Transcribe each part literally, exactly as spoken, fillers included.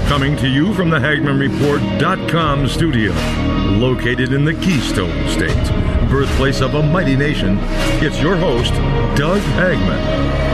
Coming to you from the Hagman Report dot com studio, located in the Keystone State, birthplace of a mighty nation, it's your host, Doug Hagman.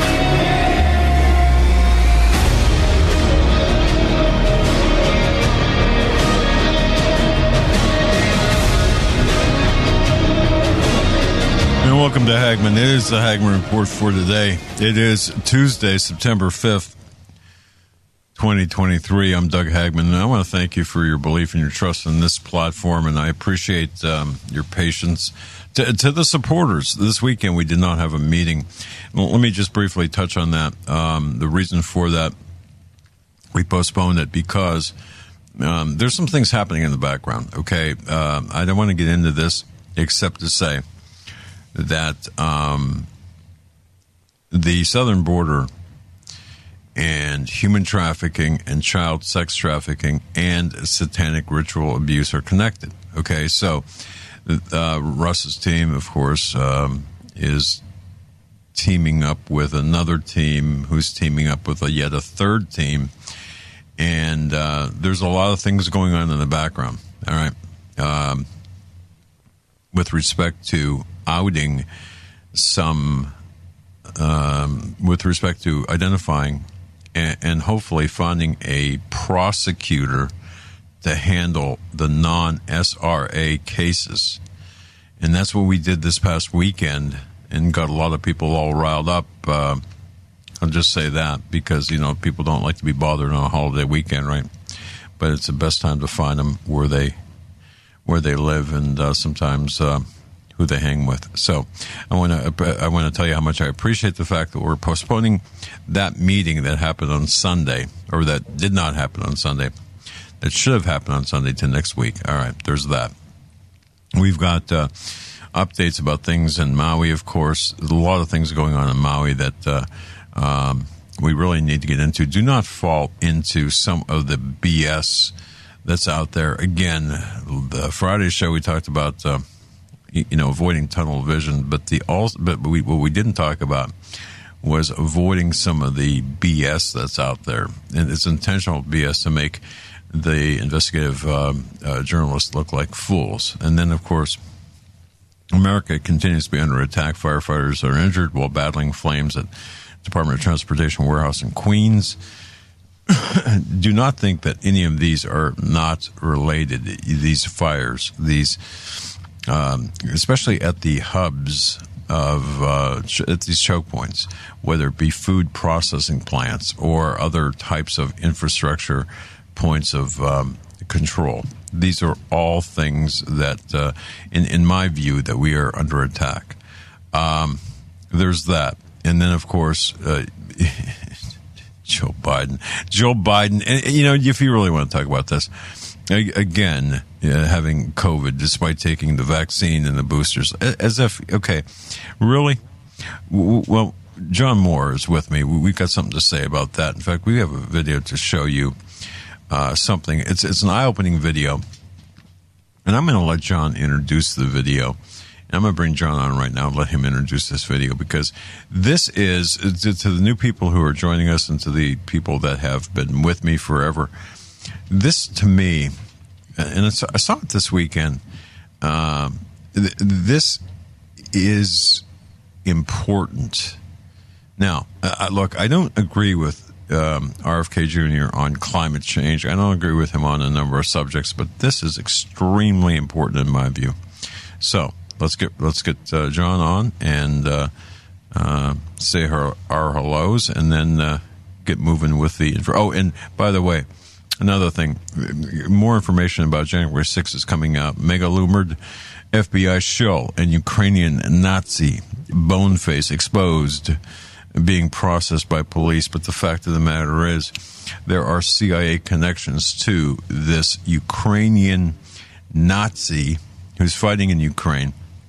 And welcome to Hagman. It is the Hagman Report for today. It is Tuesday, September fifth, twenty twenty-three. I'm Doug Hagman, and I want to thank you for your belief and your trust in this platform, and I appreciate um, your patience. To, to the supporters, this weekend we did not have a meeting. Well, let me just briefly touch on that. Um, the reason for that, we postponed it because um, there's some things happening in the background, okay? Uh, I don't want to get into this except to say that um, the southern border and human trafficking and child sex trafficking and satanic ritual abuse are connected. Okay, so uh, Russ's team, of course, um, is teaming up with another team who's teaming up with a, yet a third team. And uh, there's a lot of things going on in the background, all right, um, with respect to outing some, um, with respect to identifying and, and hopefully finding a prosecutor to handle the non-S R A cases. And that's what we did this past weekend and got a lot of people all riled up. Uh, I'll just say that because, you know, people don't like to be bothered on a holiday weekend, right? But it's the best time to find them where they, where they live and uh, sometimes uh, who they hang with. So I want to I want to tell you how much I appreciate the fact that we're postponing that meeting that happened on Sunday, or that did not happen on Sunday, that should have happened on Sunday, to next week. All right, there's that. We've got uh, updates about things in Maui, of course. There's a lot of things going on in Maui that uh, um, we really need to get into. Do not fall into some of the B S that's out there. Again, the Friday show we talked about Uh, you know, avoiding tunnel vision, but the also, but we, what we didn't talk about was avoiding some of the B S that's out there, and it's intentional B S to make the investigative um, uh, journalists look like fools. And then, of course, America continues to be under attack. Firefighters are injured while battling flames at Department of Transportation warehouse in Queens. Do not think that any of these are not related. These fires, these. Um, especially at the hubs of uh, ch- at these choke points, whether it be food processing plants or other types of infrastructure points of um, control. These are all things that, uh, in, in my view, that we are under attack. Um, there's that. And then, of course, uh, Joe Biden. Joe Biden, and, you know, if you really want to talk about this, again, yeah, having COVID despite taking the vaccine and the boosters, as if, okay, really? Well, John Moore is with me. We've got something to say about that. In fact, we have a video to show you uh, something. It's it's an eye-opening video, and I'm going to let John introduce the video. And I'm going to bring John on right now and let him introduce this video, because this is, to, to the new people who are joining us and to the people that have been with me forever, this, to me, and it's, I saw it this weekend, um, th- this is important. Now, uh, look, I don't agree with um, R F K Junior on climate change. I don't agree with him on a number of subjects, but this is extremely important in my view. So let's get let's get uh, John on and uh, uh, say her, our hellos, and then uh, get moving with the info. Oh, and by the way, another thing, more information about January sixth is coming out. Mega-lumored F B I shill and Ukrainian Nazi boneface exposed, being processed by police. But the fact of the matter is, there are C I A connections to this Ukrainian Nazi who's fighting in Ukraine,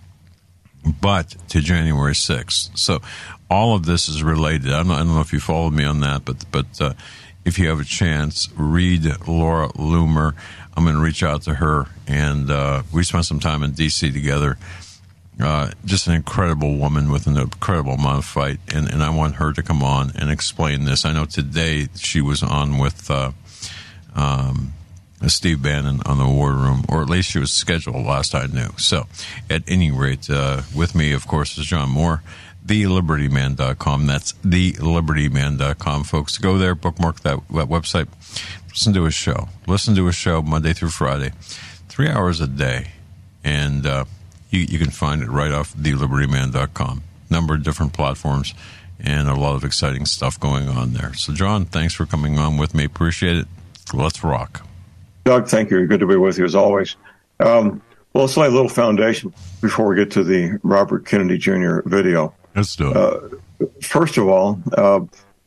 but to January sixth. So all of this is related. I don't know, I don't know if you followed me on that, but but uh, if you have a chance, read Laura Loomer. I'm going to reach out to her, and uh, we spent some time in D C together, Uh, just an incredible woman with an incredible amount of fight, and, and I want her to come on and explain this. I know today she was on with uh, um, Steve Bannon on the War Room, or at least she was scheduled last I knew. So at any rate, uh, with me, of course, is John Moore, the liberty man dot com. That's the liberty man dot com, folks. Go there, bookmark that, that website, listen to his show. Listen to his show Monday through Friday, three hours a day, and uh, You, you can find it right off the liberty man dot com. Number of different platforms and a lot of exciting stuff going on there. So, John, thanks for coming on with me. Appreciate it. Let's rock. Doug, thank you. Good to be with you as always. Um, well, let's lay a little foundation before we get to the Robert Kennedy Junior video. Let's do it. Uh, first of all, uh,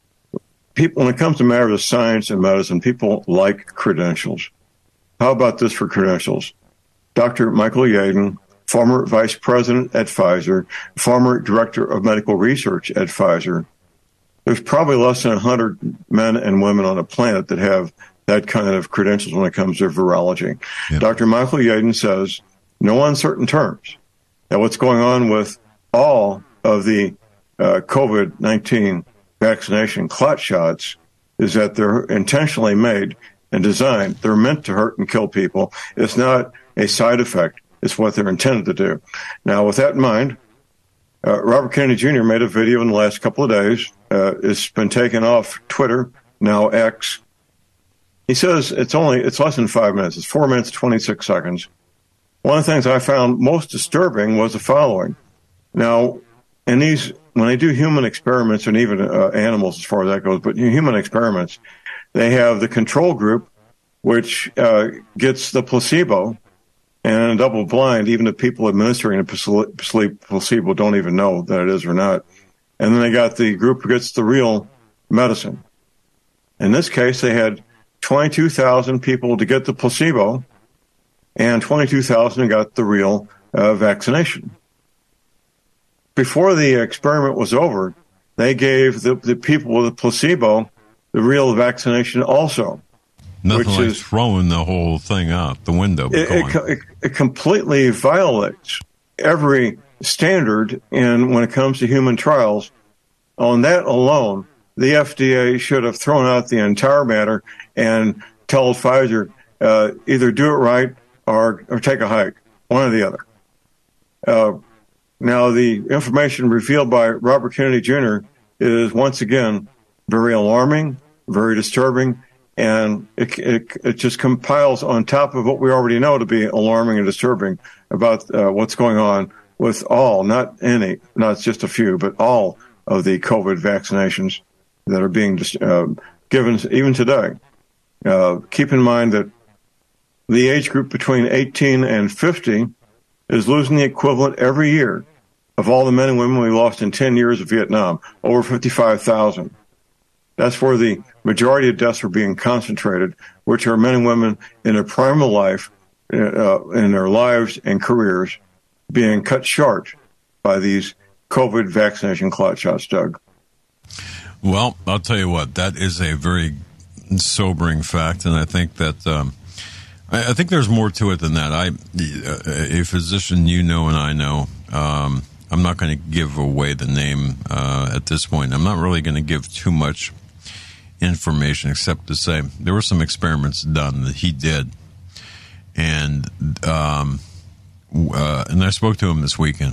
people, when it comes to matters of science and medicine, people like credentials. How about this for credentials? Doctor Michael Yeadon, former vice president at Pfizer, former director of medical research at Pfizer. There's probably less than one hundred men and women on the planet that have that kind of credentials when it comes to virology. Yep. Doctor Michael Yeadon says, no uncertain terms, that what's going on with all of the uh, COVID nineteen vaccination clot shots is that they're intentionally made and designed. They're meant to hurt and kill people. It's not a side effect. It's what they're intended to do. Now, with that in mind, uh, Robert Kennedy Junior made a video in the last couple of days. Uh, it's been taken off Twitter, now X. He says it's only, it's less than five minutes. It's four minutes, twenty-six seconds. One of the things I found most disturbing was the following. Now, in these, when they do human experiments, and even uh, animals as far as that goes, but human experiments, they have the control group, which uh, gets the placebo, and a double blind, even the people administering the placebo don't even know that it is or not. And then they got the group who gets the real medicine. In this case, they had twenty-two thousand people to get the placebo, and twenty-two thousand got the real uh, vaccination. Before the experiment was over, they gave the, the people with the placebo the real vaccination also. Nothing which like is, throwing the whole thing out the window. It, it, it completely violates every standard in when it comes to human trials. On that alone, the F D A should have thrown out the entire matter and told Pfizer, uh, either do it right or, or take a hike, one or the other. Uh, now, the information revealed by Robert Kennedy Junior is, once again, very alarming, very disturbing, and it, it, it just compiles on top of what we already know to be alarming and disturbing about uh, what's going on with all, not any, not just a few, but all of the COVID vaccinations that are being uh, given even today. Uh, keep in mind that the age group between eighteen and fifty is losing the equivalent every year of all the men and women we lost in ten years of Vietnam, over fifty-five thousand. That's where the majority of deaths are being concentrated, which are men and women in their prime of life, uh, in their lives and careers, being cut short by these COVID vaccination clot shots, Doug. Well, I'll tell you what, that is a very sobering fact, and I think that um, I, I think there's more to it than that. I, a physician you know and I know, um, I'm not going to give away the name uh, at this point. I'm not really going to give too much information except to say there were some experiments done that he did, and um, uh, and I spoke to him this weekend,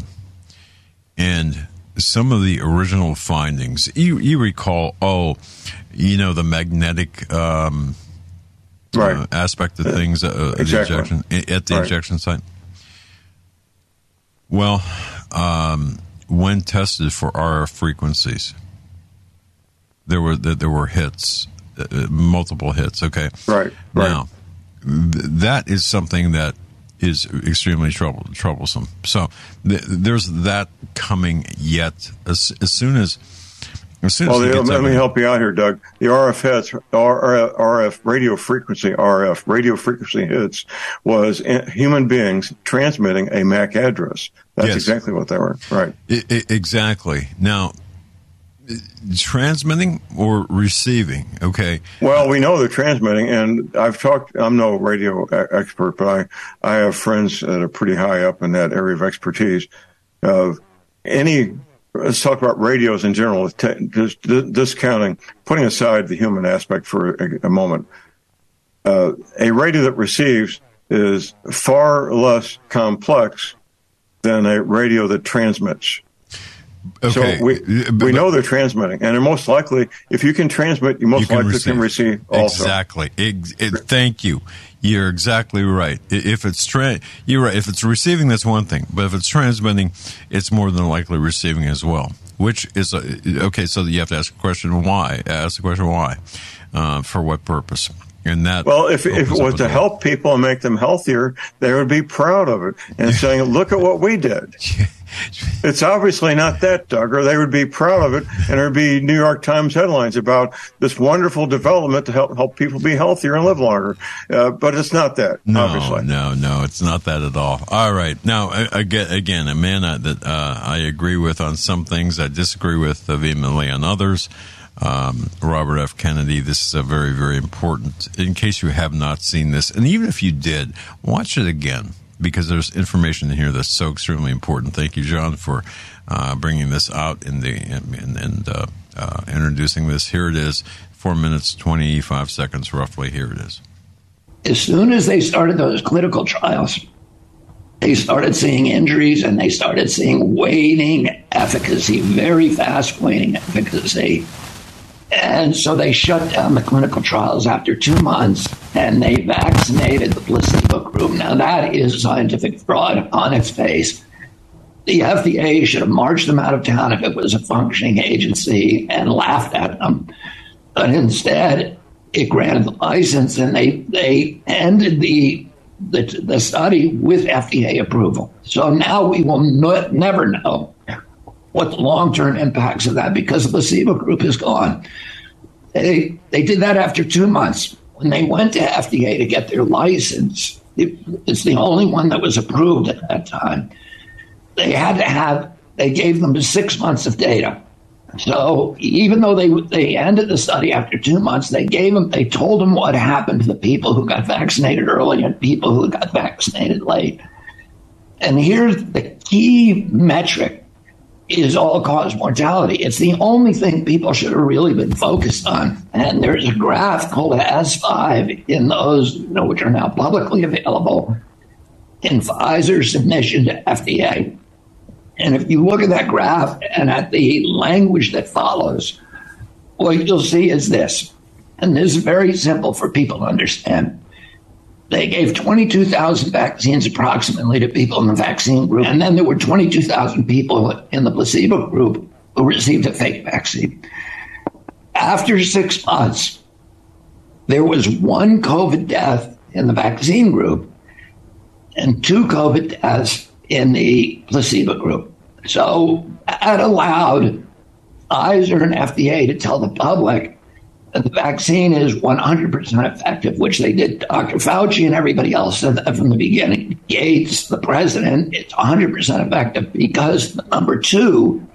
and some of the original findings, you, you recall, oh, you know, the magnetic um, right. uh, aspect of things uh, exactly. the injection, at the right. injection site. Well, um, when tested for R F frequencies, there were there were hits, uh, multiple hits. Okay, right. right. Now, th- that is something that is extremely trouble, troublesome. So th- there's that coming yet. As, as soon as, as soon well, as the, let me help you out here, Doug. The R F hits, R F radio frequency, R F radio frequency hits was human beings transmitting a M A C address. That's yes. exactly what they were. Right. It, it, exactly. Now, transmitting or receiving? Okay. Well, we know they're transmitting, and I've talked. I'm no radio expert, but I I have friends that are pretty high up in that area of expertise. uh, any, let's talk about radios in general, t- just discounting, putting aside the human aspect for a, a moment. Uh, a radio that receives is far less complex than a radio that transmits. Okay. So we but, we know they're transmitting, and they're most likely, if you can transmit, you most you can likely receive. can receive also. Exactly. It, it, thank you. You're exactly right. If it's tra- you're right. If it's receiving, that's one thing. But if it's transmitting, it's more than likely receiving as well. Which is a, okay. So you have to ask the question why. Ask the question why. Uh, for what purpose? And that well, if, if it was to help people and make them healthier, they would be proud of it and saying, "Look at what we did." It's obviously not that, Doug, or they would be proud of it, and there'd be New York Times headlines about this wonderful development to help help people be healthier and live longer. Uh, but it's not that, no, obviously. No, no, it's not that at all. All right. Now, again, again a man that uh, I agree with on some things, I disagree with vehemently on others. Um, Robert F. Kennedy, this is a very, very important, in case you have not seen this, and even if you did, watch it again, because there's information in here that's so extremely important. Thank you, John, for uh, bringing this out in the and, and uh, uh, introducing this. Here it is, four minutes, twenty-five seconds roughly. Here it is. As soon as they started those clinical trials, they started seeing injuries and they started seeing waning efficacy, very fast waning efficacy. And so they shut down the clinical trials after two months, and they vaccinated the placebo group. Now, that is scientific fraud on its face. The F D A should have marched them out of town if it was a functioning agency and laughed at them. But instead, it granted the license, and they, they ended the, the, the study with F D A approval. So now we will no, never know what the long-term impacts of that, because the placebo group is gone. They they did that after two months. When they went to F D A to get their license, it, it's the only one that was approved at that time. They had to have, they gave them six months of data. So even though they they ended the study after two months, they gave them, they told them what happened to the people who got vaccinated early and people who got vaccinated late. And here's the key metric. Is all-cause mortality. It's the only thing people should have really been focused on. And there's a graph called S five in those, you know, which are now publicly available in Pfizer's submission to F D A. And if you look at that graph and at the language that follows, what you'll see is this. And this is very simple for people to understand. They gave twenty-two thousand vaccines approximately to people in the vaccine group. And then there were twenty-two thousand people in the placebo group who received a fake vaccine. After six months, there was one COVID death in the vaccine group and two COVID deaths in the placebo group. So that allowed Pfizer and F D A to tell the public that the vaccine is one hundred percent effective, which they did. Doctor Fauci and everybody else said that from the beginning. Gates, the president, it's one hundred percent effective because the number two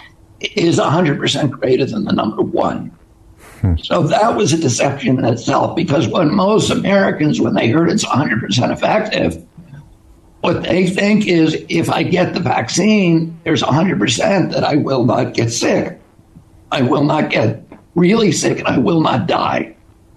is one hundred percent greater than the number one. Hmm. So that was a deception in itself, because when most Americans, when they heard it's one hundred percent effective, what they think is, if I get the vaccine, there's one hundred percent that I will not get sick. I will not get really sick, and I will not die.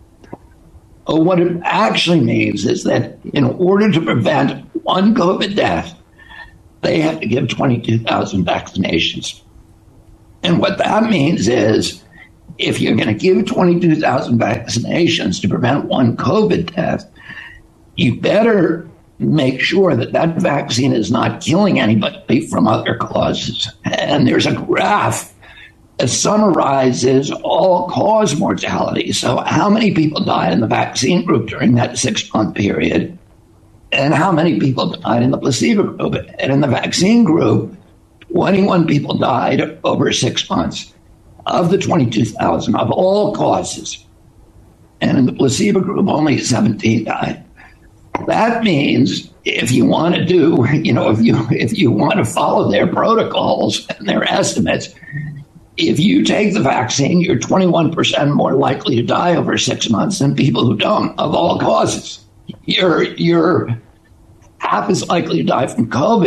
But what it actually means is that in order to prevent one COVID death, they have to give twenty-two thousand vaccinations. And what that means is, if you're going to give twenty-two thousand vaccinations to prevent one COVID death, you better make sure that that vaccine is not killing anybody from other causes. And there's a graph that summarizes all-cause mortality. So how many people died in the vaccine group during that six-month period, and how many people died in the placebo group? And in the vaccine group, twenty-one people died over six months of the twenty-two thousand of all causes. And in the placebo group, only seventeen died. That means if you want to do, you know, if you if you want to follow their protocols and their estimates, if you take the vaccine, you're twenty-one percent more likely to die over six months than people who don't, of all causes. You're, you're half as likely to die from COVID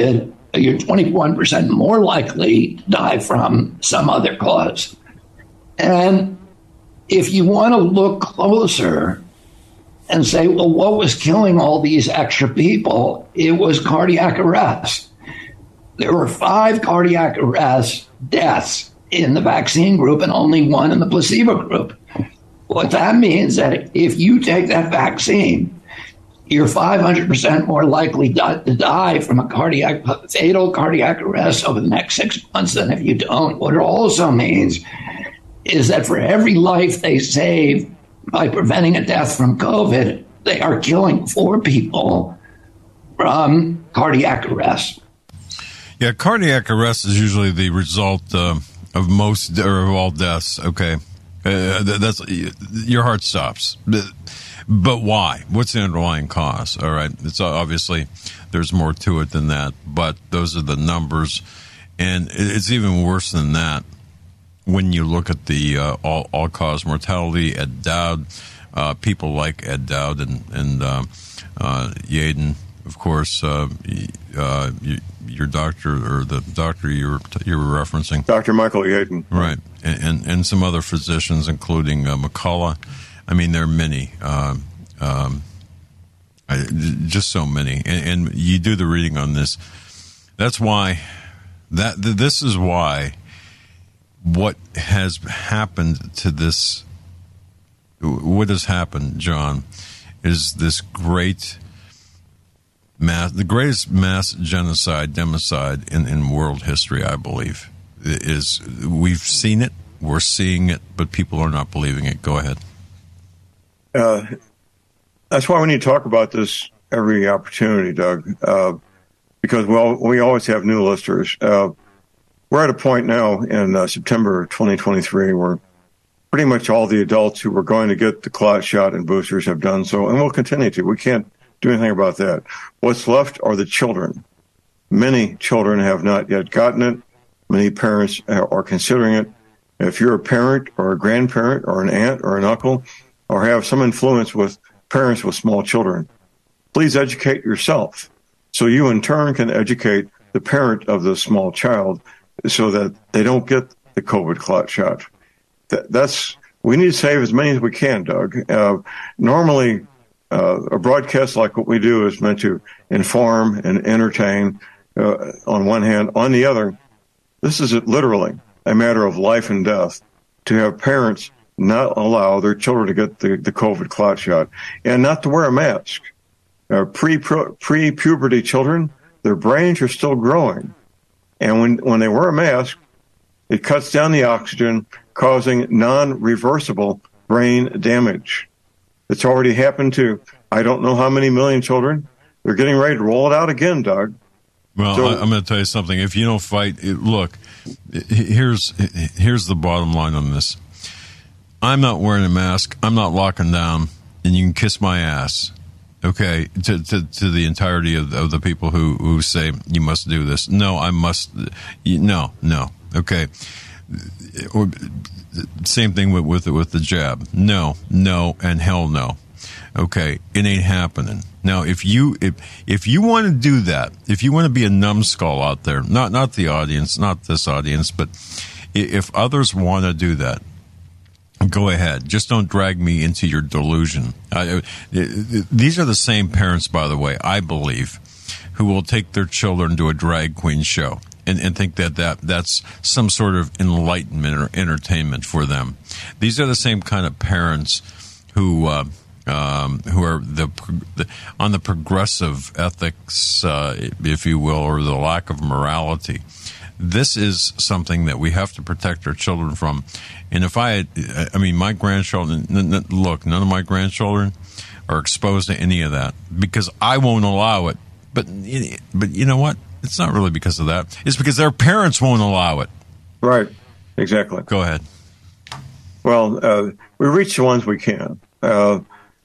you're twenty-one percent more likely to die from some other cause. And if you want to look closer and say, well, what was killing all these extra people? It was cardiac arrest. There were five cardiac arrest deaths in the vaccine group and only one in the placebo group. What that means is that if you take that vaccine, you're five hundred percent more likely to die from a cardiac fatal cardiac arrest over the next six months than if you don't. What it also means is that for every life they save by preventing a death from COVID, they are killing four people from cardiac arrest. Yeah, cardiac arrest is usually the result uh, of most or of all deaths. Okay, uh, that's your heart stops. But why? What's the underlying cause? All right. It's obviously there's more to it than that, but those are the numbers. And it's even worse than that when you look at the uh, all, all cause mortality. Ed Dowd, uh, people like Ed Dowd and, and uh, uh, Yaden, of course, uh, uh, your doctor or the doctor you were, you were referencing. Doctor Michael Yaden. Right. And, and, and some other physicians, including uh, McCullough. I mean, there are many, uh, um, I, just so many, and, and you do the reading on this. That's why that this is why what has happened to this, what has happened, John, is this great mass, the greatest mass genocide, democide in, in world history. I believe is we've seen it, we're seeing it, but people are not believing it. Go ahead. Uh, that's why we need to talk about this every opportunity, Doug, uh, because we, all, we always have new listeners. Uh, we're at a point now in uh, September twenty twenty-three where pretty much all the adults who were going to get the clot shot and boosters have done so, and will continue to. We can't do anything about that. What's left are the children. Many children have not yet gotten it. Many parents are considering it. If you're a parent or a grandparent or an aunt or an uncle, or have some influence with parents with small children, please educate yourself so you in turn can educate the parent of the small child so that they don't get the COVID clot shot. That, that's we need to save as many as we can, Doug. Uh, normally, uh, a broadcast like what we do is meant to inform and entertain uh, on one hand. On the other, this is literally a matter of life and death to have parents not allow their children to get the, the COVID clot shot and not to wear a mask. Uh, pre, pre-puberty children, their brains are still growing. And when, when they wear a mask, it cuts down the oxygen, causing non-reversible brain damage. It's already happened to, I don't know how many million children. They're getting ready to roll it out again, Doug. Well, so, I'm going to tell you something. If you don't fight, it, look, here's here's the bottom line on this. I'm not wearing a mask. I'm not locking down, and you can kiss my ass, okay, to to, to the entirety of, of the people who, who say you must do this. No, I must. No, no, okay. Or, same thing with, with, with the jab. No, no, and hell no. Okay, it ain't happening. Now, if you if if you want to do that, if you want to be a numbskull out there, not not the audience, not this audience, but if others want to do that, go ahead. Just don't drag me into your delusion. I, these are the same parents, by the way, I believe, who will take their children to a drag queen show and, and think that, that that's some sort of enlightenment or entertainment for them. These are the same kind of parents who uh, um, who are the, the on the progressive ethics, uh, if you will, or the lack of morality. This is something that we have to protect our children from. And if I, I mean, my grandchildren, look, none of my grandchildren are exposed to any of that because I won't allow it. But, but you know what? It's not really because of that. It's because their parents won't allow it. Right. Exactly. Go ahead. Well, uh, we reach the ones we can. Uh,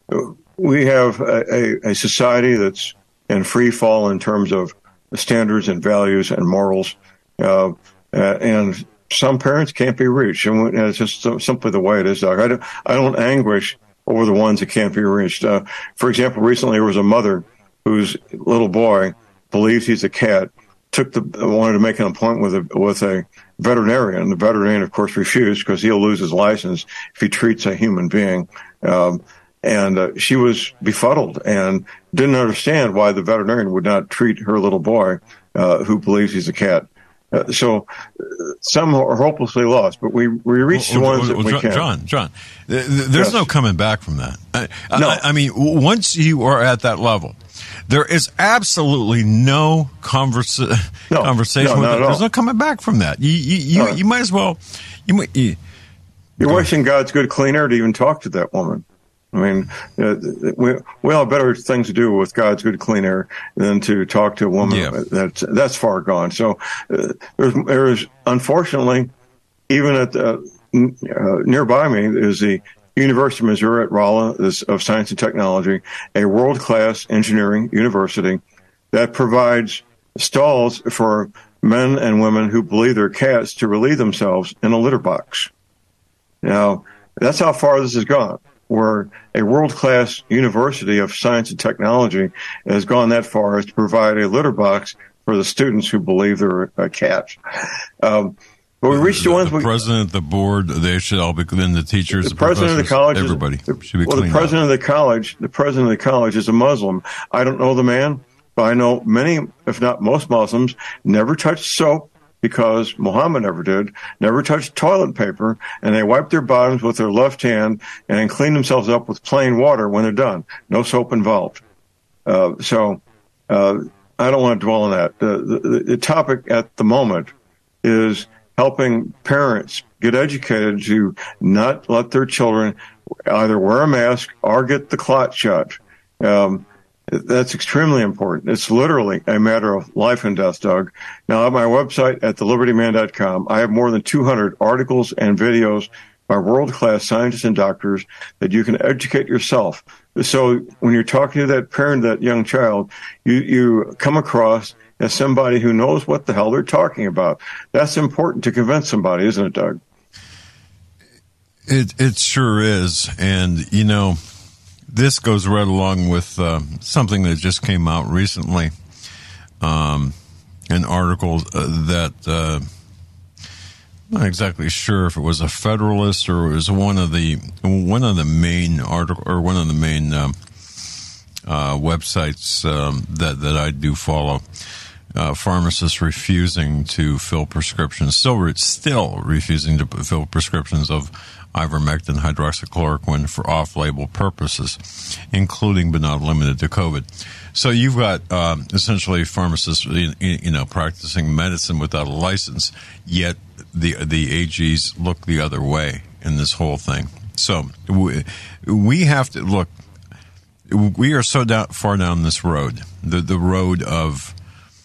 we have a, a, a society that's in free fall in terms of standards and values and morals. Uh, uh, and some parents can't be reached, and it's just simply the way it is, Doc. I don't, I don't anguish over the ones that can't be reached. Uh, for example, recently there was a mother whose little boy believes he's a cat, took the wanted to make an appointment with a with a veterinarian. The veterinarian, of course, refused because he'll lose his license if he treats a human being. Um, and uh, she was befuddled and didn't understand why the veterinarian would not treat her little boy, uh, who believes he's a cat. Uh, so uh, some are hopelessly lost, but we, we reach well, the ones well, well, that we John, can. John, John, there's yes. no coming back from that. I, no. I, I mean, once you are at that level, there is absolutely no, conversa- no conversation no, with it. There's no coming back from that. You you, you, right. you might as well. You, might, you, You're wasting God's good, clean air to even talk to that woman. I mean, uh, we we all have better things to do with God's good, clean air than to talk to a woman yeah. that's that's far gone. So uh, there's there's unfortunately, even at the, uh, nearby me is the University of Missouri at Rolla of Science and Technology, a world-class engineering university that provides stalls for men and women who believe they're cats to relieve themselves in a litter box. Now, that's how far this has gone, where a world-class university of science and technology has gone that far as to provide a litter box for the students who believe they're a cat. Um, but we reached the, the ones the we... president, the board, they should all be, then the teachers, the, the president of the college, everybody is, should be well, the president up. of the college, the president of the college is a Muslim. I don't know the man, but I know many, if not most Muslims, never touched soap, because Muhammad never did, never touched toilet paper, and they wipe their bottoms with their left hand and clean themselves up with plain water when they're done. No soap involved. Uh, so uh, I don't want to dwell on that. The, the, the topic at the moment is helping parents get educated to not let their children either wear a mask or get the clot shot. Um, That's extremely important. It's literally a matter of life and death, Doug. Now, at my website at the liberty man dot com, I have more than two hundred articles and videos by world-class scientists and doctors that you can educate yourself. So when you're talking to that parent, that young child, you, you come across as somebody who knows what the hell they're talking about. That's important to convince somebody, isn't it, Doug? It, it sure is. And, you know, this goes right along with uh, something that just came out recently, um, an article uh, that uh, I'm not exactly sure if it was a Federalist or it was one of the one of the main article or one of the main um, uh, websites um, that that I do follow. Uh, pharmacists refusing to fill prescriptions, still re- still refusing to fill prescriptions of ivermectin, hydroxychloroquine for off-label purposes, including but not limited to COVID. So you've got um, essentially pharmacists, you know, practicing medicine without a license, yet the the A Gs look the other way in this whole thing. So we, we have to look. We are so down, far down this road, the the road of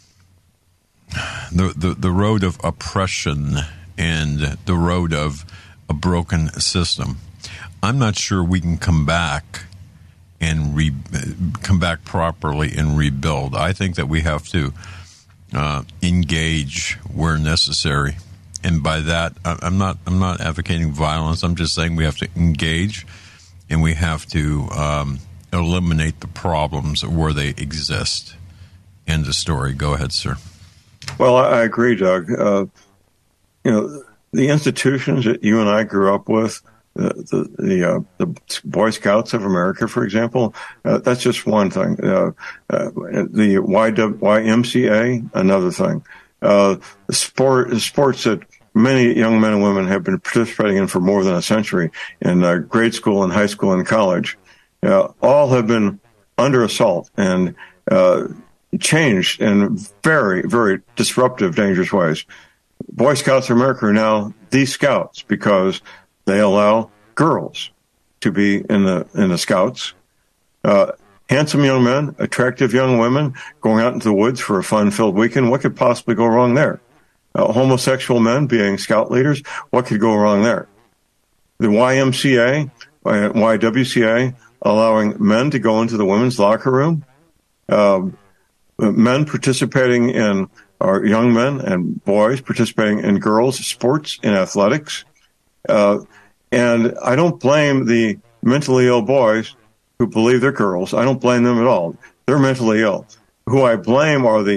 the the, the road of oppression and the road of a broken system. I'm not sure we can come back and re- come back properly and rebuild. I think that we have to uh, engage where necessary, and by that, I'm not I'm not advocating violence. I'm just saying we have to engage, and we have to um, eliminate the problems where they exist. End of story. Go ahead, sir. Well, I agree, Doug. Uh, you know, the institutions that you and I grew up with, the the the, uh, the Boy Scouts of America, for example, uh, that's just one thing. Uh, uh, the Y M C A, another thing. Uh, the sport, the sports that many young men and women have been participating in for more than a century in uh, grade school and high school and college, uh, all have been under assault and uh, changed in very, very disruptive, dangerous ways. Boy Scouts of America are now the Scouts because they allow girls to be in the in the Scouts. Uh, handsome young men, attractive young women going out into the woods for a fun-filled weekend. What could possibly go wrong there? Uh, homosexual men being Scout leaders. What could go wrong there? The Y M C A, Y W C A, allowing men to go into the women's locker room. Uh, men participating in Our young men and boys participating in girls' sports and athletics. Uh, and I don't blame the mentally ill boys who believe they're girls. I don't blame them at all. They're mentally ill. Who I blame are the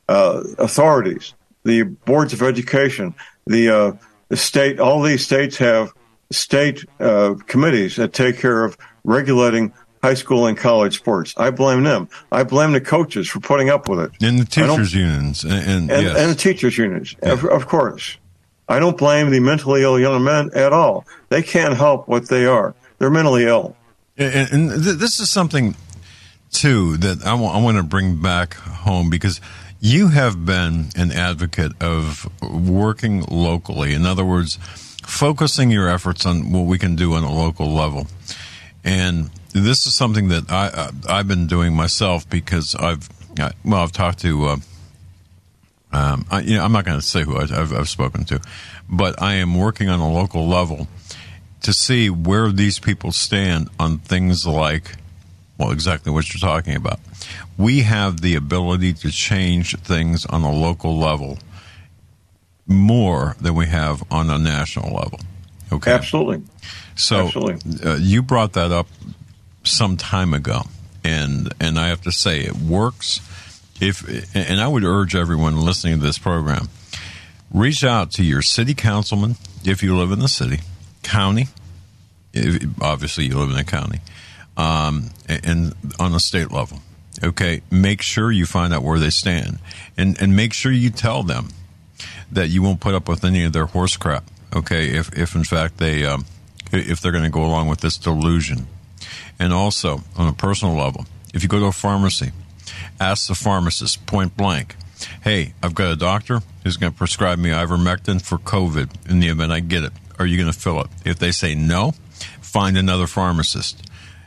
uh, authorities, the boards of education, the, uh, the state. All these states have state uh, committees that take care of regulating high school and college sports. I blame them. I blame the coaches for putting up with it. And the teachers' unions. And, and, and, yes. and the teachers' unions, Yeah. of, of course. I don't blame the mentally ill young men at all. They can't help what they are. They're mentally ill. And, and th- this is something, too, that I, w- I want to bring back home, because you have been an advocate of working locally. In other words, focusing your efforts on what we can do on a local level. And this is something that I, uh, I've been doing myself, because I've, uh, well, I've talked to, uh, um, I, you know, I'm not going to say who I, I've, I've spoken to, but I am working on a local level to see where these people stand on things like, well, exactly what you're talking about. We have the ability to change things on a local level more than we have on a national level. Okay. Absolutely. So Absolutely. Uh, you brought that up some time ago, and and I have to say it works. If and I would urge everyone listening to this program, reach out to your city councilman if you live in the city, county, if, obviously you live in a county, um, and on a state level. Okay, make sure you find out where they stand, and and make sure you tell them that you won't put up with any of their horse crap. Okay, if if in fact they um, if they're going to go along with this delusion. And also on a personal level, if you go to a pharmacy, ask the pharmacist point blank, hey, I've got a doctor who's going to prescribe me ivermectin for COVID in the event I get it. Are you going to fill it? If they say no, find another pharmacist.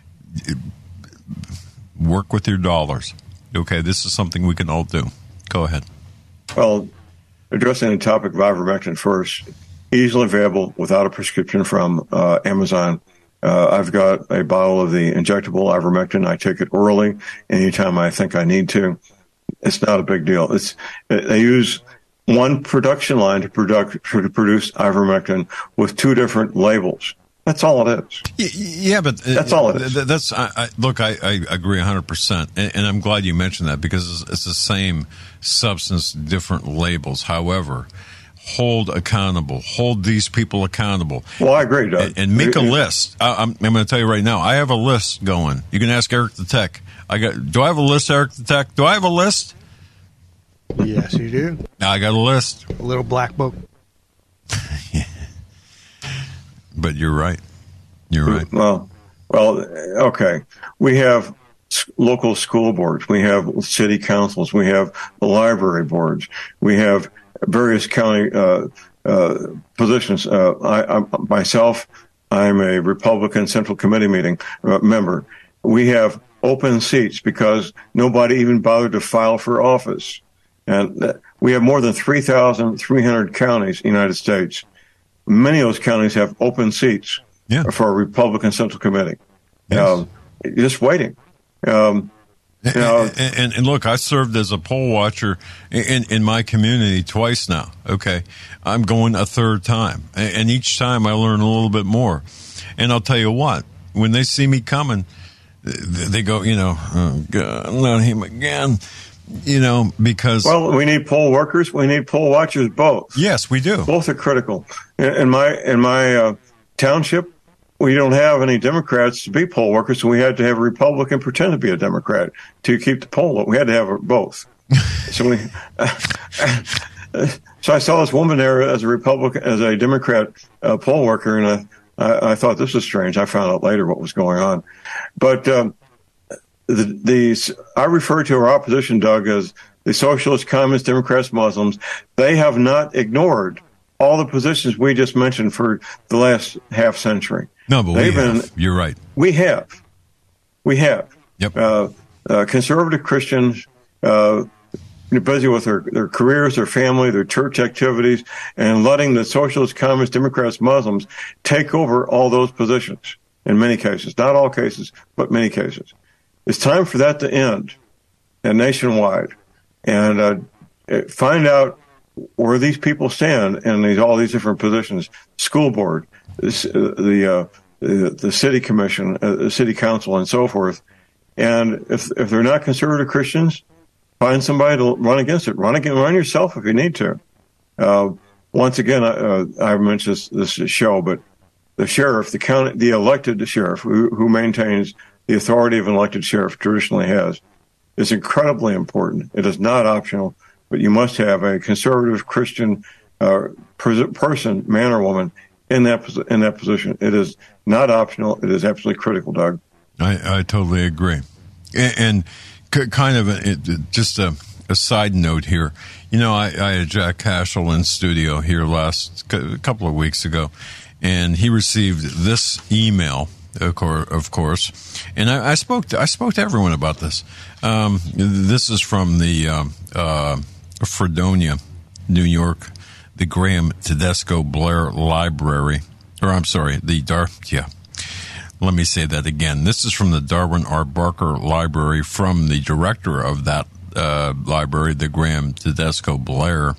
Work with your dollars. Okay, this is something we can all do. Go ahead. Well, addressing the topic of ivermectin first, easily available without a prescription from uh, Amazon. Uh, I've got a bottle of the injectable ivermectin. I take it orally anytime I think I need to. It's not a big deal. It's they use one production line to, product, to produce ivermectin with two different labels. That's all it is. Yeah, but uh, that's all it is. That's I, I, look. I, I agree one hundred percent, and, and I'm glad you mentioned that, because it's, it's the same substance, different labels. However, hold accountable. Hold these people accountable. Well, I agree, Doug. And, and make a list. I, I'm, I'm going to tell you right now. I have a list going. You can ask Eric the Tech. I got. Do I have a list, Eric the Tech? Do I have a list? Yes, you do. I got a list. A little black book. Yeah. But you're right. You're right. Well, well, okay. We have local school boards. We have city councils. We have the library boards. We have various county uh, uh, positions. Uh, I, I, myself, I'm a Republican Central Committee meeting uh, member. We have open seats because nobody even bothered to file for office. And uh, we have more than three thousand three hundred counties in the United States. Many of those counties have open seats yeah. for a Republican Central Committee. Yes. Um, just waiting. Um, you know, and, and, and look, I served as a poll watcher in, in my community twice now. Okay. I'm going a third time. And each time I learn a little bit more. And I'll tell you what, when they see me coming, they go, you know, oh God, not him again. You know, because... Well, we need poll workers. We need poll watchers, both. Yes, we do. Both are critical. In my in my uh, township, we don't have any Democrats to be poll workers, so we had to have a Republican pretend to be a Democrat to keep the poll. We had to have both. so we... so I saw this woman there as a Republican, as a Democrat uh, poll worker, and I, I, I thought this was strange. I found out later what was going on. But... Um, The, the I refer to our opposition, Doug, as the socialists, communists, Democrats, Muslims. They have not ignored all the positions we just mentioned for the last half century. No, but They've we have. Been, You're right. We have. We have. Yep. Uh, uh, conservative Christians uh, busy with their, their careers, their family, their church activities, and letting the socialists, communists, Democrats, Muslims take over all those positions in many cases. Not all cases, but many cases. It's time for that to end, and nationwide, and uh, find out where these people stand in these all these different positions: school board, this, uh, the, uh, the the city commission, uh, the city council, and so forth. And if if they're not conservative Christians, Find somebody to run against it. Run again, run yourself if you need to. Uh, once again, uh, I've mentioned this, this show, but the sheriff, the county, the elected sheriff, who, who maintains the authority of an elected sheriff, traditionally has, is incredibly important. It is not optional, but you must have a conservative Christian uh, person, man or woman, in that in that position. It is not optional. It is absolutely critical, Doug. I, I totally agree. And, and kind of a, it, just a, a side note here. You know, I, I had Jack Cashel in studio here last a couple of weeks ago, and he received this email, of course. And I, I spoke to, I spoke to everyone about this. Um, this is from the um, uh, Fredonia, New York, the Graham Tedesco Blair Library. Or I'm sorry, the Dar. Yeah. Let me say that again. This is from the Darwin R. Barker Library, from the director of that uh, library, the Graham Tedesco Blair,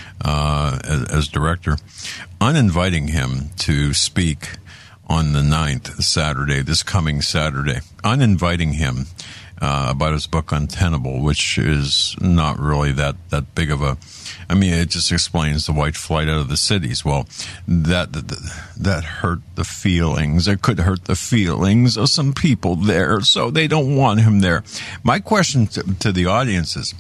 uh, as, as director, uninviting him to speak on the ninth, Saturday, this coming Saturday, uninviting him uh, about his book Untenable, which is not really that, that big of a, I mean, it just explains the white flight out of the cities. Well, that, that that hurt the feelings. It could hurt the feelings of some people there, so they don't want him there. My question to, to the audience is,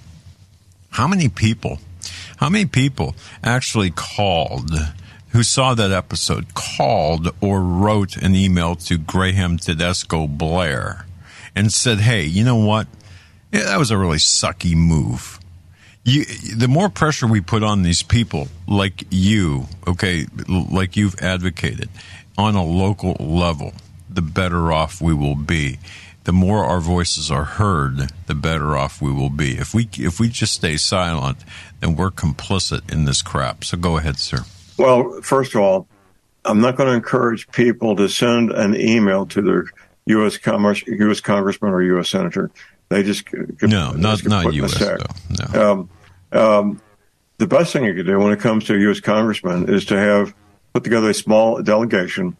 how many people, how many people actually called, who saw that episode, called or wrote an email to Graham Tedesco Blair and said, hey, you know what? Yeah, that was a really sucky move. You, the more pressure we put on these people like you, okay, like you've advocated, on a local level, the better off we will be. The more our voices are heard, the better off we will be. If we if we just stay silent, then we're complicit in this crap. So go ahead, sir. Well, first of all, I'm not going to encourage people to send an email to their U S Commerce, U S congressman or U S senator. They just could, no, not just could not U S though. No. Um, um, the best thing you could do when it comes to a U S congressman is to have put together a small delegation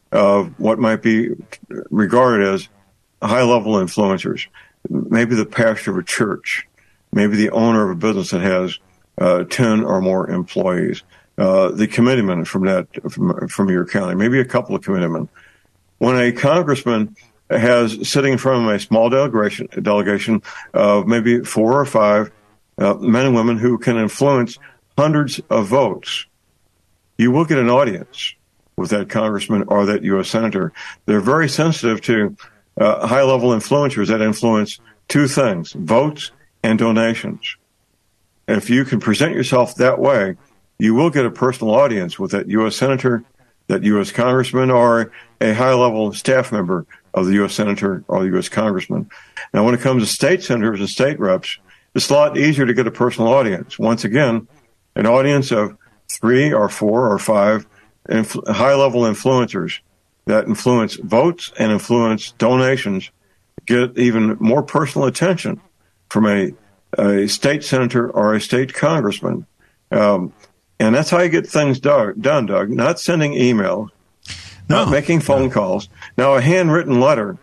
of what might be regarded as high-level influencers, maybe the pastor of a church, maybe the owner of a business that has uh, ten or more employees, uh, the committeeman from that from, from your county, maybe a couple of committeemen. When a congressman has sitting in front of him a small delegation, a delegation of maybe four or five uh, men and women who can influence hundreds of votes, you will get an audience with that congressman or that U S senator. They're very sensitive to uh, high-level influencers that influence two things, votes and donations. If you can present yourself that way, you will get a personal audience with that U S senator, that U S congressman, or a high-level staff member of the U S senator or the U S congressman. Now, when it comes to state senators and state reps, it's a lot easier to get a personal audience. Once again, an audience of three or four or five inf- high-level influencers that influence votes and influence donations get even more personal attention from a, a state senator or a state congressman. Um, and that's how you get things do- done, Doug, not sending emails, no, not making phone no. calls. Now, a handwritten letter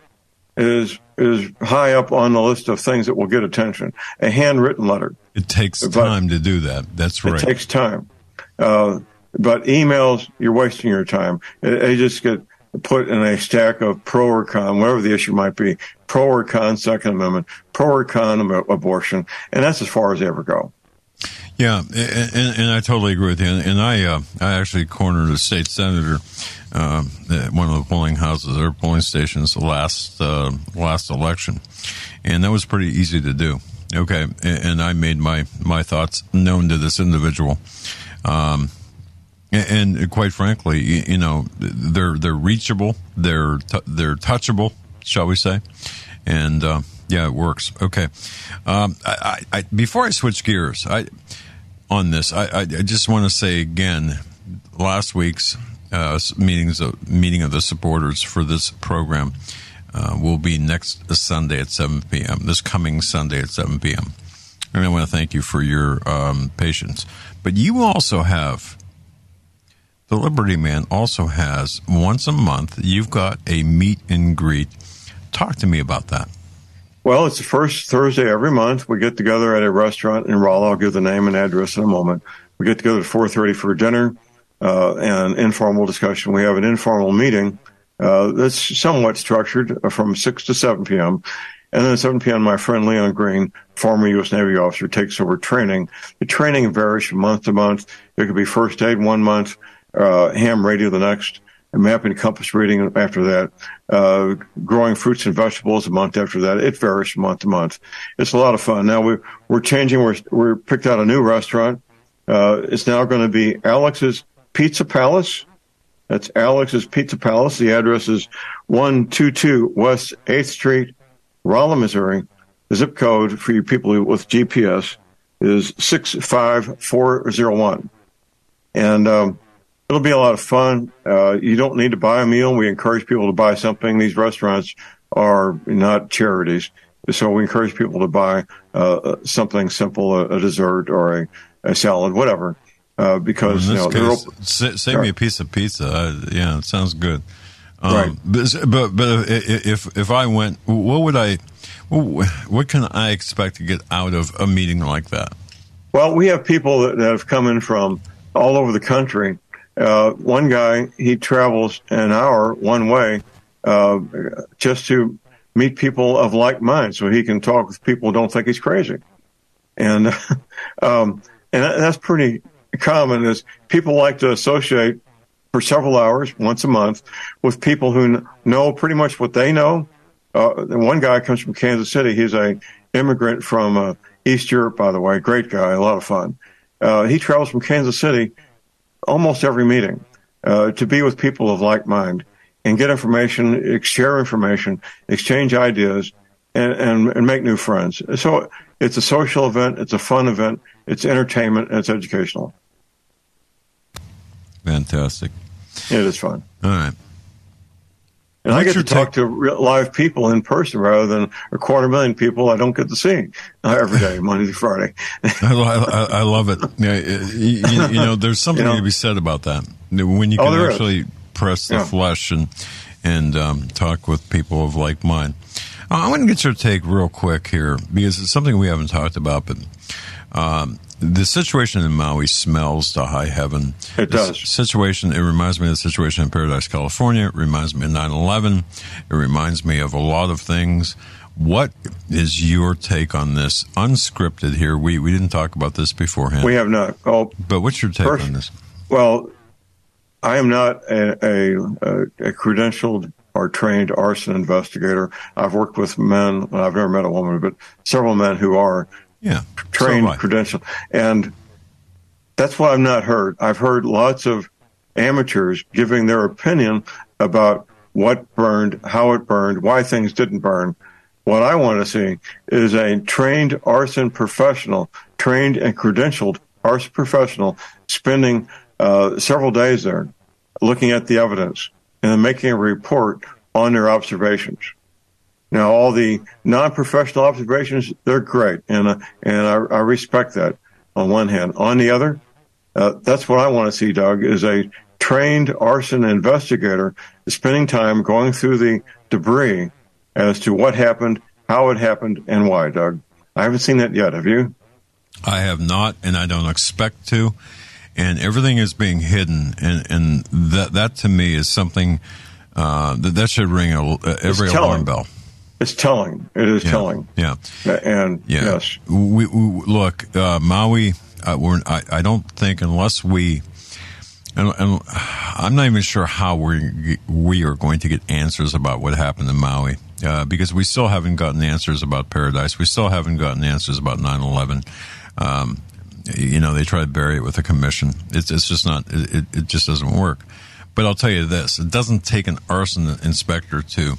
is is high up on the list of things that will get attention. A handwritten letter. It takes time to do that. That's right. It takes time. Uh, but emails, you're wasting your time. They just get put in a stack of pro or con, whatever the issue might be, pro or con Second Amendment, pro or con abortion, and that's as far as they ever go. Yeah, and, and I totally agree with you. And I, uh, I actually cornered a state senator uh, at one of the polling houses or polling stations the last uh, last election, and that was pretty easy to do. Okay, and I made my my thoughts known to this individual. Um, and quite frankly, you know, they're they're reachable, they're t- they're touchable, shall we say? And uh, yeah, it works. Okay. Um, I, I, before I switch gears, I on this, I, I just want to say again, last week's uh, meetings of, meeting of the supporters for this program uh, will be next Sunday at seven p.m. This coming Sunday at seven p.m. And I want to thank you for your um, patience. But you also have, the Liberty Man also has, once a month, you've got a meet and greet. Talk to me about that. Well, it's the first Thursday every month. We get together at a restaurant in Rolla. I'll give the name and address in a moment. We get together at four thirty for dinner uh, and informal discussion. We have an informal meeting uh, that's somewhat structured from six to seven p.m., and then at seven p.m., my friend Leon Green, former U S Navy officer, takes over training. The training varies from month to month. It could be first aid one month, uh, ham radio the next, and mapping compass reading after that, uh, growing fruits and vegetables a month after that. It varies from month to month. It's a lot of fun. Now we're, we're changing. We're, we're picked out a new restaurant. Uh, it's now going to be Alex's Pizza Palace. That's Alex's Pizza Palace. The address is one twenty-two West eighth Street, Rolla, Missouri. The zip code for you people with G P S is six five four zero one. And um, it'll be a lot of fun. Uh, you don't need to buy a meal. We encourage people to buy something. These restaurants are not charities. So we encourage people to buy uh, something simple, a, a dessert or a, a salad, whatever, uh, because, well, you know, case, they're open. Sa- save me a piece of pizza. Uh, yeah, it sounds good. Um, right. But, but, but if, if I went, what would I, what can I expect to get out of a meeting like that? Well, we have people that, that have come in from all over the country. Uh, one guy, he travels an hour one way uh, just to meet people of like mind so he can talk with people who don't think he's crazy. And um, and that's pretty common, is people like to associate for several hours once a month with people who know pretty much what they know. Uh, one guy comes from Kansas City. He's a immigrant from uh, East Europe, by the way. Great guy, a lot of fun. Uh, he travels from Kansas City almost every meeting uh, to be with people of like mind and get information, share information, exchange ideas, and, and, and make new friends. So it's a social event. It's a fun event. It's entertainment, and it's educational. Fantastic. It is fun. All right. And What's I get to talk take- to real live people in person rather than a quarter million people I don't get to see uh, every day, Monday to Friday. I, I, I love it. Yeah, you, you know, there's something You know? to be said about that. When you Oh, can there is. actually press the Yeah. flesh and and um, talk with people of like mind. I want to get your take real quick here, because it's something we haven't talked about, but um, the situation in Maui smells to high heaven. It This does. situation, it reminds me of the situation in Paradise, California. It reminds me of nine eleven. It reminds me of a lot of things. What is your take on this? Unscripted here. We we didn't talk about this beforehand. We have not. Oh, But what's your take First- on this? well, I am not a, a, a, a credentialed or trained arson investigator. I've worked with men, well, I've never met a woman, but several men who are Yeah. trained, So have I. credentialed. And that's what I've not heard. I've heard lots of amateurs giving their opinion about what burned, how it burned, why things didn't burn. What I want to see is a trained arson professional, trained and credentialed arson professional, spending uh, several days there looking at the evidence and then making a report on their observations. Now, all the non-professional observations, they're great, and uh, and I, I respect that on one hand. On the other, uh, that's what I want to see, Doug, is a trained arson investigator spending time going through the debris as to what happened, how it happened, and why, Doug. I haven't seen that yet. Have you? I have not, and I don't expect to. And everything is being hidden, and, and that that to me is something uh, that that should ring a, every It's alarm telling. bell. It's telling. It is Yeah. telling. Yeah. And Yeah. yes, We, we look, uh, Maui. Uh, we're, I, I don't think unless we, and, and I'm not even sure how we we are going to get answers about what happened in Maui, uh, because we still haven't gotten answers about Paradise. We still haven't gotten answers about nine eleven. Um, you know, they try to bury it with a commission. It's it's just not. It, it just doesn't work. But I'll tell you this: it doesn't take an arson inspector to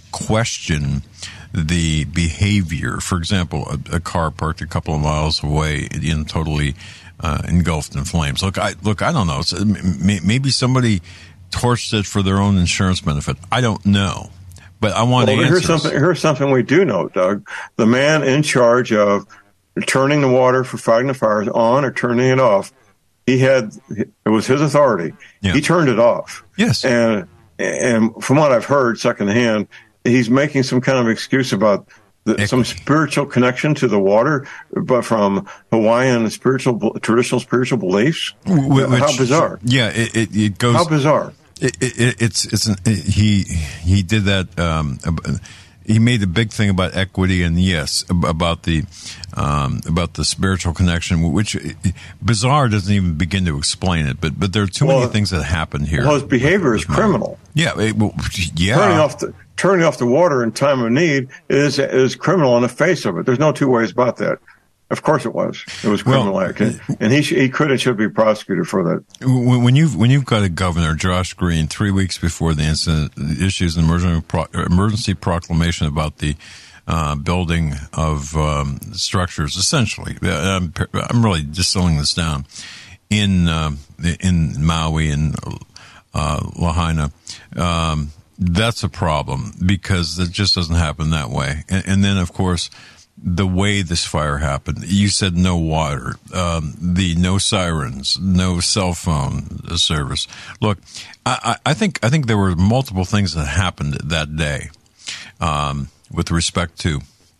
question the behavior. For example, a, a car parked a couple of miles away, in totally uh, engulfed in flames. Look, I look. I don't know. It's, maybe somebody torched it for their own insurance benefit. I don't know, but I want well, answers. here's something. Here's something we do know, Doug. The man in charge of turning the water for fighting the fires on or turning it off, he had it was his authority. Yeah. He turned it off. Yes. And and from what I've heard secondhand, he's making some kind of excuse about the, some spiritual connection to the water, but from Hawaiian spiritual, traditional spiritual beliefs. Which, How bizarre! Yeah, it, it, it goes. How bizarre! It, it, it's it's an, it, he he did that. Um, he made a big thing about equity, and yes, about the um, about the spiritual connection, which bizarre doesn't even begin to explain it. But but there are too well, many things that happen here. Well, his behavior is criminal. Yeah, it, well, yeah. Turning off the turning off the water in time of need is is criminal on the face of it. There's no two ways about that. Of course, it was. It was criminal well, act, and, and he sh- he could and should be prosecuted for that. When you when you've got a governor, Josh Green, three weeks before the incident, issues an emergency pro- emergency proclamation about the uh, building of um, structures. Essentially, I'm, I'm really distilling this down in uh, in Maui and uh, Lahaina. Um, that's a problem because it just doesn't happen that way. And, and then, of course, the way this fire happened, you said no water, um, the no sirens, no cell phone service. Look, I, I think I think there were multiple things that happened that day um, with respect to.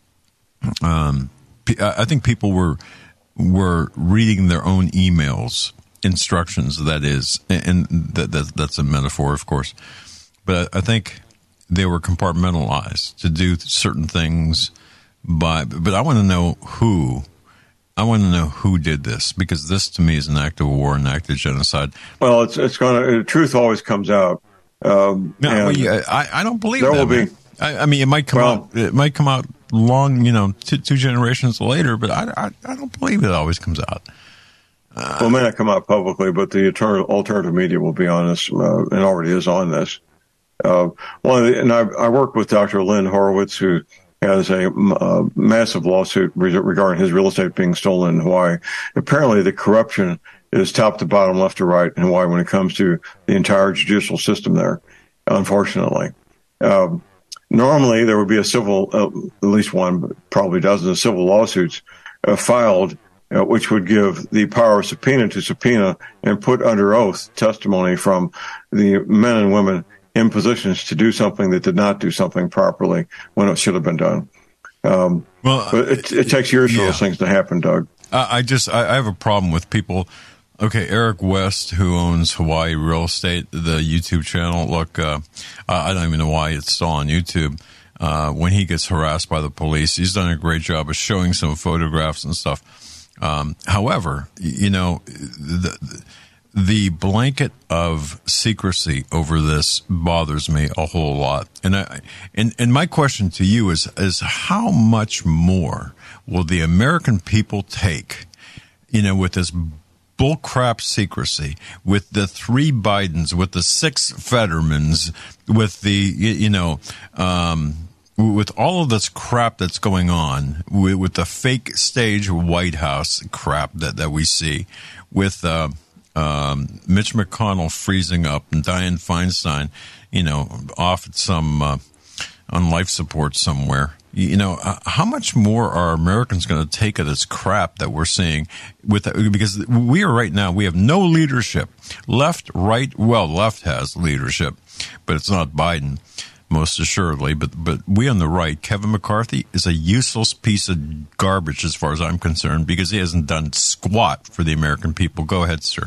Um, I think people were were reading their own emails, instructions. That is, and that, that that's a metaphor, of course, but I think they were compartmentalized to do certain things. But but I want to know who. I want to know who did this, because this to me is an act of war, an act of genocide. Well, it's it's going to. The truth always comes out. Um, no, well, yeah, I I don't believe there that. Will man. be. I, I mean, it might come well, out. It might come out long, you know, two, two generations later. But I, I I don't believe it always comes out. Uh, well, it may not come out publicly, but the alternative media will be on this, uh, and already is on this. Uh, one of the, and I, I work with Doctor Lynn Horowitz, who has a uh, massive lawsuit re- regarding his real estate being stolen in Hawaii. Apparently, the corruption is top to bottom, left to right in Hawaii when it comes to the entire judicial system there, unfortunately. Um, normally, there would be a civil, uh, at least one, probably dozens of civil lawsuits uh, filed, uh, which would give the power of subpoena to subpoena and put under oath testimony from the men and women in positions to do something that did not do something properly when it should have been done. Um, well, but it, it takes years yeah. for those things to happen, Doug. I, I just I, I have a problem with people. Okay, Eric West, who owns Hawaii Real Estate, the YouTube channel. Look, uh, I don't even know why it's still on YouTube. Uh, when he gets harassed by the police, he's done a great job of showing some photographs and stuff. Um, however, you know, the, the The blanket of secrecy over this bothers me a whole lot. And I, and, and my question to you is, is how much more will the American people take, you know, with this bullcrap secrecy, with the three Bidens, with the six Fettermans, with the, you know, um, with all of this crap that's going on, with, with the fake stage White House crap that, that we see, with, uh, Um, Mitch McConnell freezing up and Dianne Feinstein, you know, off at some uh, on life support somewhere. You know, uh, how much more are Americans going to take of this crap that we're seeing? With because we are right now, we have no leadership, left, right. Well, left has leadership, but it's not Biden, most assuredly. But but we on the right, Kevin McCarthy is a useless piece of garbage as far as I'm concerned, because he hasn't done squat for the American people. Go ahead, sir.